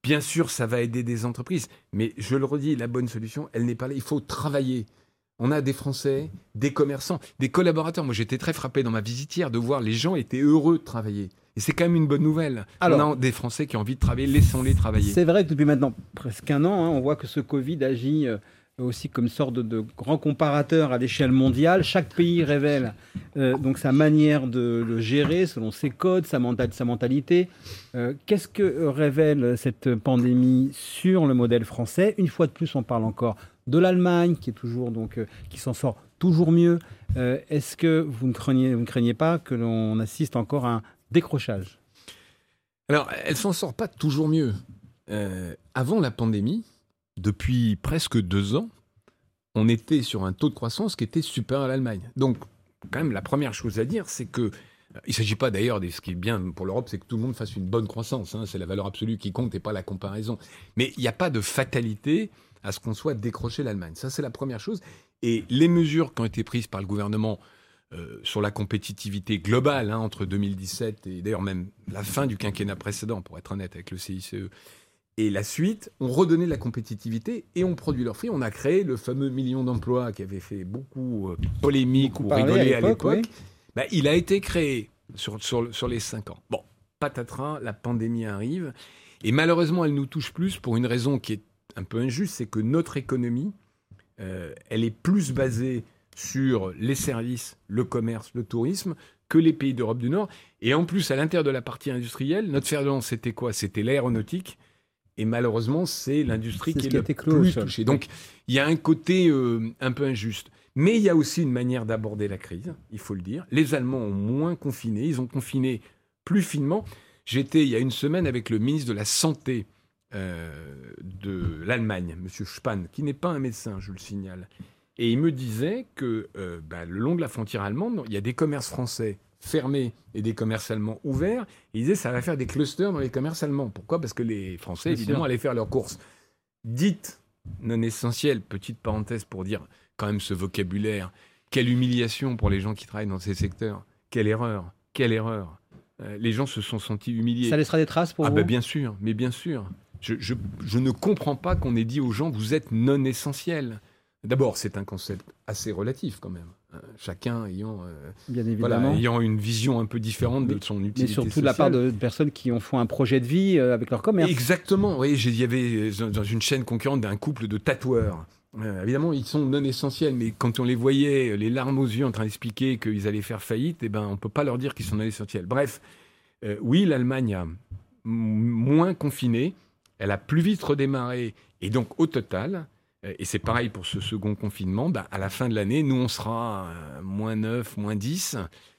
Bien sûr, ça va aider des entreprises, mais je le redis, la bonne solution, elle n'est pas là. Il faut travailler. On a des Français, des commerçants, des collaborateurs. Moi, j'étais très frappé dans ma visite hier de voir les gens étaient heureux de travailler. Et c'est quand même une bonne nouvelle. Alors, on a des Français qui ont envie de travailler, laissons-les travailler. C'est vrai que depuis maintenant presque un an, on voit que ce Covid agit aussi comme une sorte de grand comparateur à l'échelle mondiale. Chaque pays révèle donc sa manière de le gérer selon ses codes, sa mentalité. Qu'est-ce que révèle cette pandémie sur le modèle français ? Une fois de plus, on parle encore de l'Allemagne, qui est toujours qui s'en sort toujours mieux. Est-ce que vous ne craignez pas que l'on assiste encore à un décrochage ? Alors, elle s'en sort pas toujours mieux. Avant la pandémie, depuis presque 2 ans, on était sur un taux de croissance qui était supérieur à l'Allemagne. Donc, quand même, la première chose à dire, c'est que il ne s'agit pas d'ailleurs, ce qui est bien pour l'Europe, c'est que tout le monde fasse une bonne croissance. C'est la valeur absolue qui compte et pas la comparaison. Mais il n'y a pas de fatalité à ce qu'on soit décroché l'Allemagne. Ça, c'est la première chose. Et les mesures qui ont été prises par le gouvernement sur la compétitivité globale entre 2017 et d'ailleurs même la fin du quinquennat précédent, pour être honnête, avec le CICE, et la suite, ont redonné de la compétitivité et ont produit leurs fruits. On a créé le fameux million d'emplois qui avait fait beaucoup polémique ou rigoler à l'époque. Oui. Il a été créé sur les 5 ans. Bon, patatras, la pandémie arrive. Et malheureusement, elle nous touche plus pour une raison qui est un peu injuste, c'est que notre économie, elle est plus basée sur les services, le commerce, le tourisme, que les pays d'Europe du Nord. Et en plus, à l'intérieur de la partie industrielle, notre fer de lance, c'était quoi ? C'était l'aéronautique. Et malheureusement, c'est l'industrie qui est le plus touchée. Donc, il y a un côté un peu injuste. Mais il y a aussi une manière d'aborder la crise, il faut le dire. Les Allemands ont moins confiné, ils ont confiné plus finement. J'étais, il y a une semaine, avec le ministre de la Santé de l'Allemagne, M. Spahn, qui n'est pas un médecin, je le signale. Et il me disait que le long de la frontière allemande, il y a des commerces français fermés et des commerces allemands ouverts. Il disait que ça va faire des clusters dans les commerces allemands. Pourquoi ? Parce que les Français, évidemment, allaient faire leurs courses dites non essentielles. Petite parenthèse pour dire quand même ce vocabulaire. Quelle humiliation pour les gens qui travaillent dans ces secteurs. Quelle erreur. Les gens se sont sentis humiliés. Ça laissera des traces pour vous ? Bien sûr, mais bien sûr. Je ne comprends pas qu'on ait dit aux gens « vous êtes non essentiels ». D'abord, c'est un concept assez relatif quand même. Chacun ayant une vision un peu différente de son utilité sociale. Mais surtout de la part de personnes qui font un projet de vie avec leur commerce. Exactement. Oui, il y avait dans une chaîne concurrente un couple de tatoueurs. Évidemment, ils sont non essentiels, mais quand on les voyait, les larmes aux yeux en train d'expliquer qu'ils allaient faire faillite, on ne peut pas leur dire qu'ils sont non essentiels. Bref, oui, l'Allemagne a moins confiné, elle a plus vite redémarré, et donc au total... Et c'est pareil pour ce second confinement. À la fin de l'année, nous, on sera -9, -10,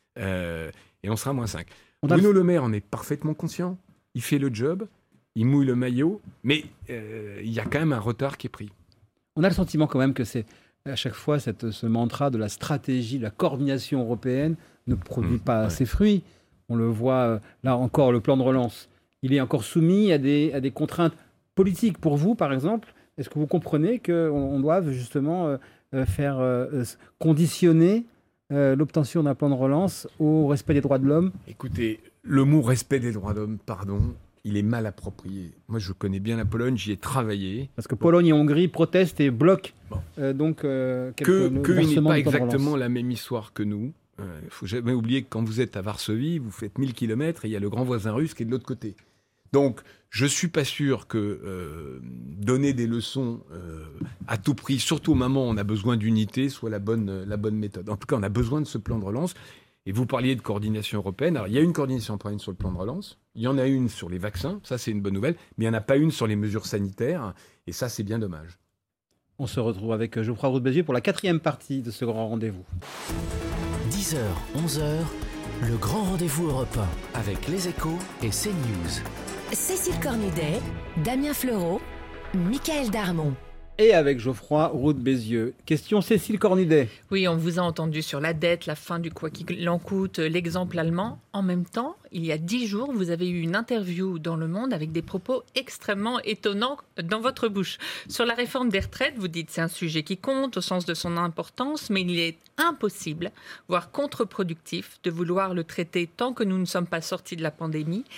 et on sera -5. Bruno Le Maire en est parfaitement conscient. Il fait le job, il mouille le maillot, mais il y a quand même un retard qui est pris. On a le sentiment quand même que c'est à chaque fois ce mantra de la stratégie, de la coordination européenne ne produit pas ses fruits. On le voit, là encore, le plan de relance. Il est encore soumis à des contraintes politiques. Pour vous, par exemple, est-ce que vous comprenez qu'on doive justement faire conditionner l'obtention d'un plan de relance au respect des droits de l'homme ? Écoutez, le mot respect des droits de l'homme, il est mal approprié. Moi, je connais bien la Pologne, j'y ai travaillé. Parce que Pologne et Hongrie protestent et bloquent qu'il n'est pas exactement la même histoire que nous. Il ne faut jamais oublier que quand vous êtes à Varsovie, vous faites 1000 km et il y a le grand voisin russe qui est de l'autre côté. Donc, je ne suis pas sûr que donner des leçons à tout prix, surtout au moment où on a besoin d'unité, soit la bonne méthode. En tout cas, on a besoin de ce plan de relance. Et vous parliez de coordination européenne. Alors, il y a une coordination européenne sur le plan de relance. Il y en a une sur les vaccins. Ça, c'est une bonne nouvelle. Mais il n'y en a pas une sur les mesures sanitaires. Et ça, c'est bien dommage. On se retrouve avec Geoffroy Roux de Bézieux pour la 4e partie de ce grand rendez-vous. 10h, 11h, le grand rendez-vous européen avec Les Échos et CNews. Cécile Cornudet, Damien Fleureau, Michael Darmon. Et avec Geoffroy Roux de Bézieux. Question Cécile Cornudet. Oui, on vous a entendu sur la dette, la fin du quoi qu'il en coûte, l'exemple allemand. En même temps, il y a 10 jours, vous avez eu une interview dans Le Monde avec des propos extrêmement étonnants dans votre bouche. Sur la réforme des retraites, vous dites que c'est un sujet qui compte au sens de son importance, mais il est impossible, voire contre-productif, de vouloir le traiter tant que nous ne sommes pas sortis de la pandémie.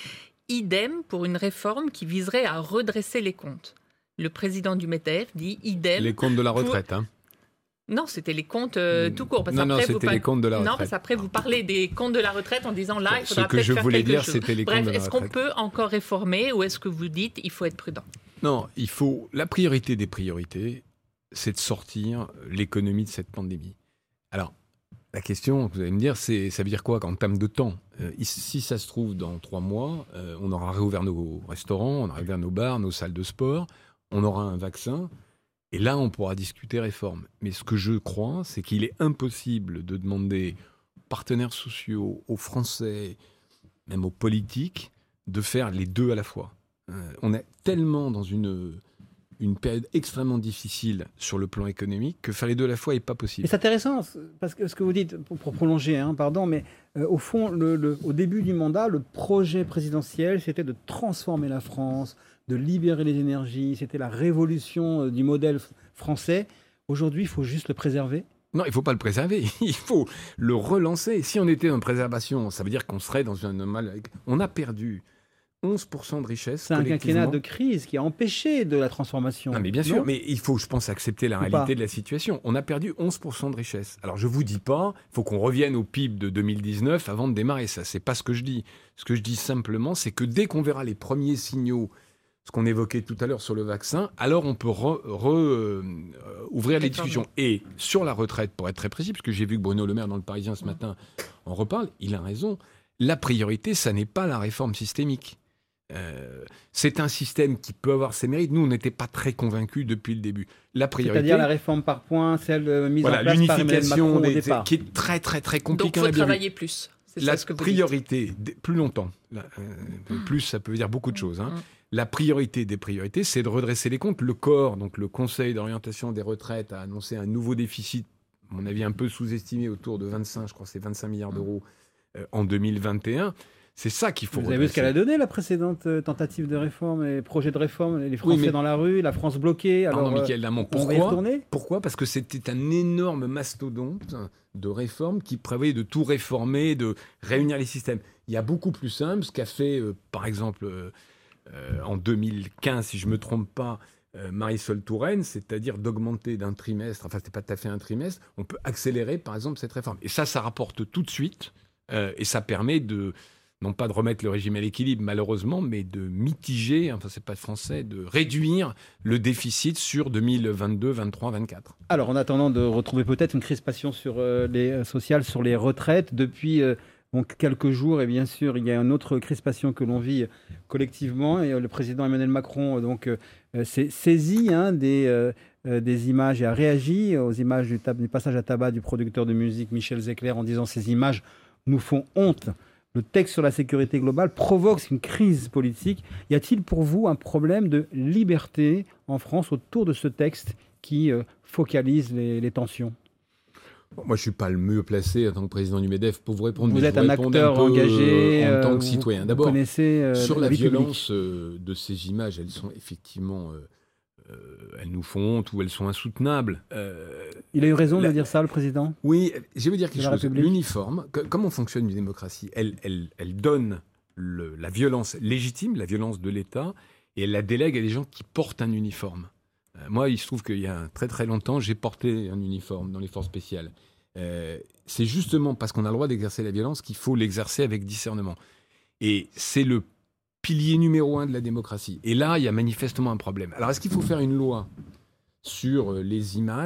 idem pour une réforme qui viserait à redresser les comptes. Le président du MEDEF dit idem. Les comptes de la retraite, hein. Non, c'était les comptes tout court. Parce Non, c'était les comptes de la retraite. Non, parce qu'après, vous parlez des comptes de la retraite en disant là, il faudra Ce que peut-être je faire voulais quelque dire, chose. c'était les comptes de la Est-ce qu'on retraite. peut encore réformer ou est-ce que vous dites il faut être prudent? Non, la priorité des priorités, c'est de sortir l'économie de cette pandémie. Alors, la question, vous allez me dire, ça veut dire quoi en termes de temps? Si ça se trouve, dans 3 mois, on aura réouvert nos restaurants, on aura réouvert nos bars, nos salles de sport, on aura un vaccin, et là, on pourra discuter réforme. Mais ce que je crois, c'est qu'il est impossible de demander aux partenaires sociaux, aux Français, même aux politiques, de faire les deux à la fois. On est tellement dans une période extrêmement difficile sur le plan économique que faire les deux à la fois n'est pas possible. Et c'est intéressant, parce que ce que vous dites, pour prolonger, mais au fond, au début du mandat, le projet présidentiel, c'était de transformer la France, de libérer les énergies, c'était la révolution du modèle français. Aujourd'hui, il faut juste le préserver. Non, il ne faut pas le préserver, il faut le relancer. Si on était en préservation, ça veut dire qu'on serait dans un normal... On a perdu 11% de richesse. C'est un quinquennat de crise qui a empêché de la transformation. Non, mais bien sûr, mais il faut, je pense, accepter la réalité de la situation. On a perdu 11% de richesse. Alors, je ne vous dis pas, il faut qu'on revienne au PIB de 2019 avant de démarrer ça. Ce n'est pas ce que je dis. Ce que je dis simplement, c'est que dès qu'on verra les premiers signaux, ce qu'on évoquait tout à l'heure sur le vaccin, alors on peut ouvrir les discussions. Et sur la retraite, pour être très précis, parce que j'ai vu que Bruno Le Maire dans Le Parisien ce matin en reparle, il a raison. La priorité, ça n'est pas la réforme systémique. C'est un système qui peut avoir ses mérites. Nous, on n'était pas très convaincus depuis le début. La priorité, c'est-à-dire la réforme par points, celle mise en place par Emmanuel Macron au départ, qui est très très très compliquée. Donc, il faut travailler plus. La priorité, plus longtemps. Plus, ça peut dire beaucoup de choses. La priorité des priorités, c'est de redresser les comptes. Le COR, donc le Conseil d'orientation des retraites, a annoncé un nouveau déficit, à mon avis un peu sous-estimé, autour de 25, je crois que c'est 25 milliards d'euros en 2021. C'est ça qu'il faut redresser. Vous avez vu ce qu'elle a donné, la précédente tentative de réforme et projet de réforme, les Français dans la rue, la France bloquée. Alors, Michael Darmon, pourquoi ? Parce que c'était un énorme mastodonte de réformes qui prévoyait de tout réformer, de réunir les systèmes. Il y a beaucoup plus simple, ce qu'a fait, par exemple, en 2015, si je ne me trompe pas, Marisol Touraine, c'est-à-dire d'augmenter d'un trimestre, enfin, ce n'était pas tout à fait un trimestre, on peut accélérer, par exemple, cette réforme. Et ça rapporte tout de suite, et ça permet non pas de remettre le régime à l'équilibre, malheureusement, mais de mitiger, enfin, c'est pas français, de réduire le déficit sur 2022, 23, 24. Alors, en attendant de retrouver peut-être une crispation sociale sur les retraites, depuis quelques jours, et bien sûr, il y a une autre crispation que l'on vit collectivement, et le président Emmanuel Macron s'est saisi des images et a réagi aux images du passage à tabac du producteur de musique Michel Zecler en disant « Ces images nous font honte ». Le texte sur la sécurité globale provoque une crise politique. Y a-t-il pour vous un problème de liberté en France autour de ce texte qui focalise les tensions ? Moi, je ne suis pas le mieux placé en tant que président du MEDEF pour vous répondre. Vous êtes un acteur engagé en tant que citoyen. D'abord, sur la violence publique. De ces images, elles sont effectivement... elles nous font honte ou elles sont insoutenables. Il a eu raison de dire ça, le président ? Oui, je vais dire quelque chose. L'uniforme, comment fonctionne une démocratie ? Elle donne la violence légitime, la violence de l'État, et elle la délègue à des gens qui portent un uniforme. Moi, il se trouve qu'il y a très très longtemps, j'ai porté un uniforme dans les forces spéciales. C'est justement parce qu'on a le droit d'exercer la violence qu'il faut l'exercer avec discernement. Et c'est le pilier numéro 1 de la démocratie. Et là, il y a manifestement un problème. Alors, est-ce qu'il faut faire une loi sur les images ?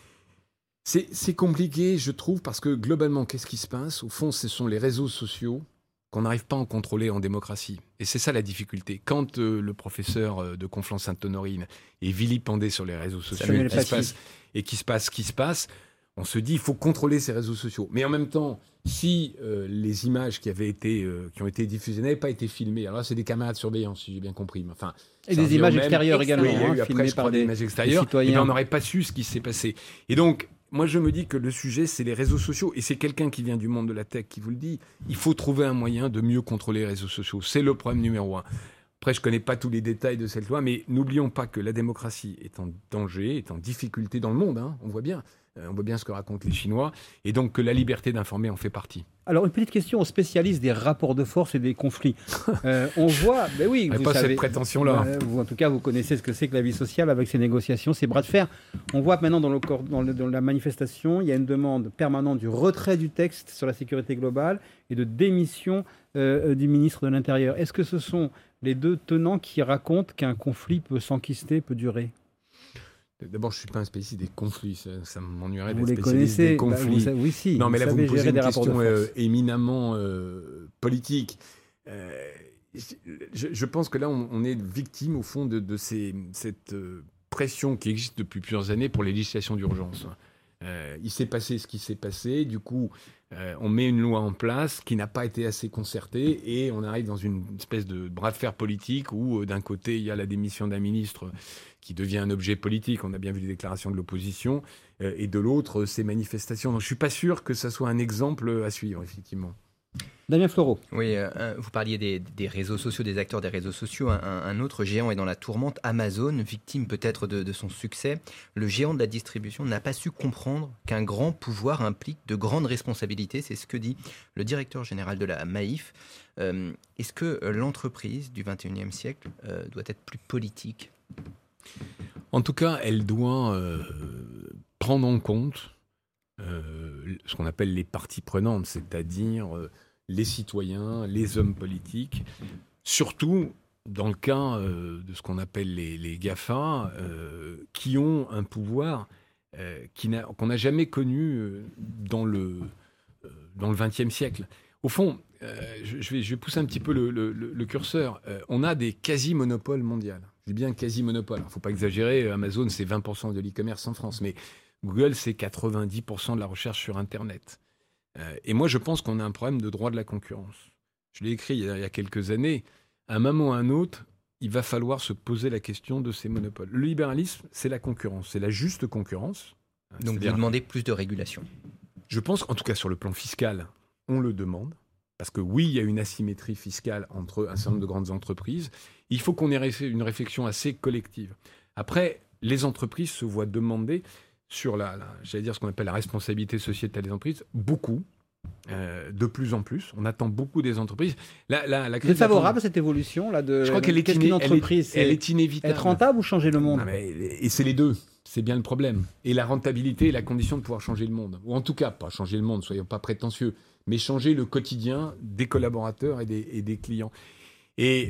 C'est compliqué, je trouve, parce que globalement, qu'est-ce qui se passe ? Au fond, ce sont les réseaux sociaux qu'on n'arrive pas à en contrôler en démocratie. Et c'est ça la difficulté. Quand le professeur de Conflans-Sainte-Honorine est vilipendé sur les réseaux sociaux qu'il se passe, on se dit il faut contrôler ces réseaux sociaux. Mais en même temps, si les images qui ont été diffusées n'avaient pas été filmées, alors là, c'est des caméras de surveillance, si j'ai bien compris. Mais enfin, et des images extérieures également, il y a eu après, je crois, des images extérieures. Et bien, on n'aurait pas su ce qui s'est passé. Et donc, moi, je me dis que le sujet, c'est les réseaux sociaux. Et c'est quelqu'un qui vient du monde de la tech qui vous le dit. Il faut trouver un moyen de mieux contrôler les réseaux sociaux. C'est le problème numéro 1. Après, je ne connais pas tous les détails de cette loi, mais n'oublions pas que la démocratie est en danger, est en difficulté dans le monde. On voit bien. On voit bien ce que racontent les Chinois. Et donc que la liberté d'informer en fait partie. Alors, une petite question aux spécialistes des rapports de force et des conflits. On voit, ben oui, vous pas savez, cette prétention-là. Vous, en tout cas, vous connaissez ce que c'est que la vie sociale avec ces négociations, ces bras de fer. On voit maintenant dans la manifestation, il y a une demande permanente du retrait du texte sur la sécurité globale et de démission du ministre de l'Intérieur. Est-ce que ce sont les deux tenants qui racontent qu'un conflit peut s'enquister, peut durer? D'abord, je ne suis pas un spécialiste des conflits, ça m'ennuierait vous d'être les spécialiste connaissez, des conflits. Oui, si. Non, mais là, vous me posez une question de éminemment politique. Je pense que là, on est victime, au fond, de cette pression qui existe depuis plusieurs années pour les législations d'urgence. Il s'est passé ce qui s'est passé, du coup, on met une loi en place qui n'a pas été assez concertée et on arrive dans une espèce de bras de fer politique où, d'un côté, il y a la démission d'un ministre qui devient un objet politique, on a bien vu les déclarations de l'opposition, et de l'autre, ces manifestations. Donc je ne suis pas sûr que ça soit un exemple à suivre, effectivement. Damien Fleureau. Oui, vous parliez des réseaux sociaux, des acteurs des réseaux sociaux. Un autre géant est dans la tourmente, Amazon, victime peut-être de son succès. Le géant de la distribution n'a pas su comprendre qu'un grand pouvoir implique de grandes responsabilités. C'est ce que dit le directeur général de la Maïf. Est-ce que l'entreprise du XXIe siècle doit être plus politique ? En tout cas, elle doit prendre en compte ce qu'on appelle les parties prenantes, c'est-à-dire les citoyens, les hommes politiques, surtout dans le cas de ce qu'on appelle les GAFA, qui ont un pouvoir qu'on n'a jamais connu dans le XXe siècle. Au fond, je vais pousser un petit peu le curseur. On a des quasi-monopoles mondiaux. Je dis bien quasi-monopole. Il ne faut pas exagérer, Amazon, c'est 20% de l'e-commerce en France, mais Google, c'est 90% de la recherche sur Internet. Et moi, je pense qu'on a un problème de droit de la concurrence. Je l'ai écrit il y a quelques années. À un moment ou à un autre, il va falloir se poser la question de ces monopoles. Le libéralisme, c'est la concurrence, c'est la juste concurrence. Donc vous demandez plus de régulation. Je pense, en tout cas sur le plan fiscal, on le demande. Parce que oui, il y a une asymétrie fiscale entre un certain nombre de grandes entreprises. Il faut qu'on ait une réflexion assez collective. Après, les entreprises se voient demander sur j'allais dire ce qu'on appelle la responsabilité sociétale des entreprises, beaucoup, de plus en plus. On attend beaucoup des entreprises. Vous êtes favorable à cette évolution là de? Je crois qu'elle est, elle est inévitable. Être rentable ou changer le monde? Et c'est les deux. C'est bien le problème. Et la rentabilité est la condition de pouvoir changer le monde. Ou en tout cas, pas changer le monde, soyons pas prétentieux, mais changer le quotidien des collaborateurs et des clients. Et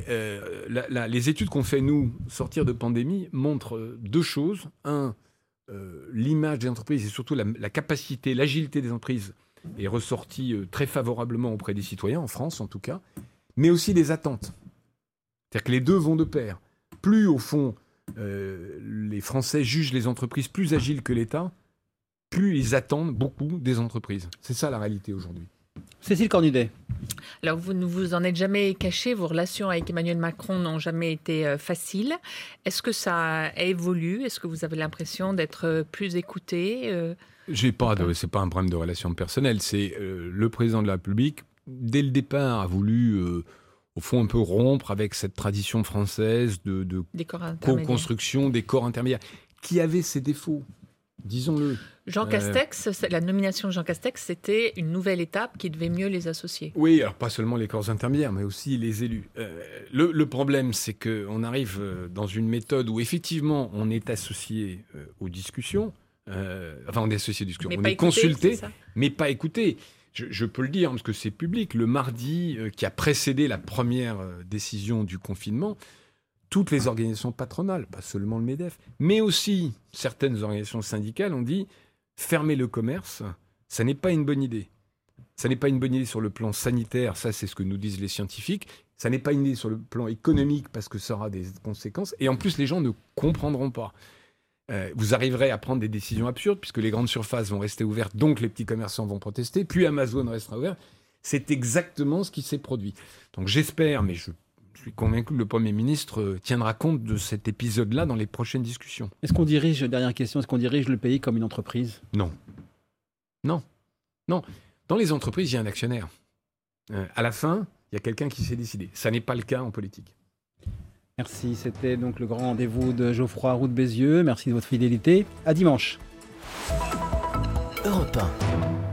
les études qu'on fait, nous, sortir de pandémie, montrent deux choses. Un, l'image des entreprises et surtout la capacité, l'agilité des entreprises est ressortie très favorablement auprès des citoyens, en France en tout cas, mais aussi des attentes. C'est-à-dire que les deux vont de pair. Plus, au fond, les Français jugent les entreprises plus agiles que l'État, plus ils attendent beaucoup des entreprises. C'est ça la réalité aujourd'hui. Cécile Cornudet. Alors, vous ne vous en êtes jamais caché, vos relations avec Emmanuel Macron n'ont jamais été faciles. Est-ce que ça évolue? Est-ce que vous avez l'impression d'être plus écouté? C'est pas un problème de relation personnelle. C'est le président de la République, dès le départ, a voulu, au fond, un peu rompre avec cette tradition française de co-construction des corps intermédiaires, qui avait ses défauts. Disons-le. Jean Castex, la nomination de Jean Castex, c'était une nouvelle étape qui devait mieux les associer. Oui, alors pas seulement les corps intermédiaires, mais aussi les élus. Le problème, c'est qu'on arrive dans une méthode où effectivement on est associé aux discussions. On est associé aux discussions, on est consulté, mais pas écouté. Je peux le dire parce que c'est public. Le mardi qui a précédé la première décision du confinement, toutes les organisations patronales, pas seulement le MEDEF, mais aussi certaines organisations syndicales ont dit « fermer le commerce, ça n'est pas une bonne idée ». Ça n'est pas une bonne idée sur le plan sanitaire, ça c'est ce que nous disent les scientifiques. Ça n'est pas une idée sur le plan économique parce que ça aura des conséquences. Et en plus, les gens ne comprendront pas. Vous arriverez à prendre des décisions absurdes puisque les grandes surfaces vont rester ouvertes, donc les petits commerçants vont protester, puis Amazon restera ouvert. C'est exactement ce qui s'est produit. Donc j'espère, mais je suis convaincu que le Premier ministre tiendra compte de cet épisode-là dans les prochaines discussions. Dernière question, est-ce qu'on dirige le pays comme une entreprise? Non. Dans les entreprises, il y a un actionnaire. À la fin, il y a quelqu'un qui s'est décidé. Ça n'est pas le cas en politique. Merci, c'était donc le grand rendez-vous de Geoffroy Roux de Bézieux. Merci de votre fidélité. À dimanche. Europe 1.